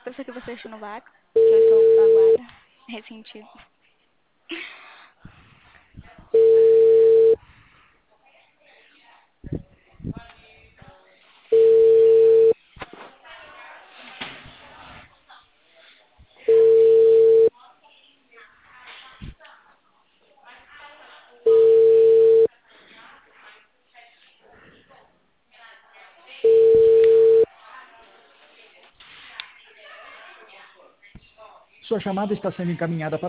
Pensa que você está no vácuo, que eu estou magoada, ressentida. Sua chamada está sendo encaminhada para